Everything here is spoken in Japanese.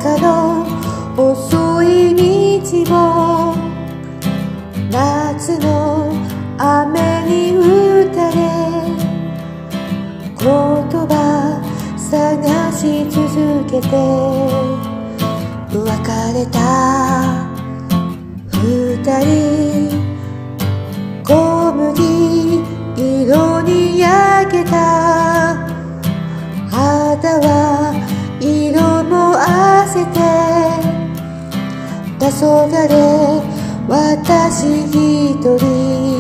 中の細い道を夏の雨に打たれ言葉探し続けて別れた二人小麦色に焼けた肌は色もあせて黄昏私一人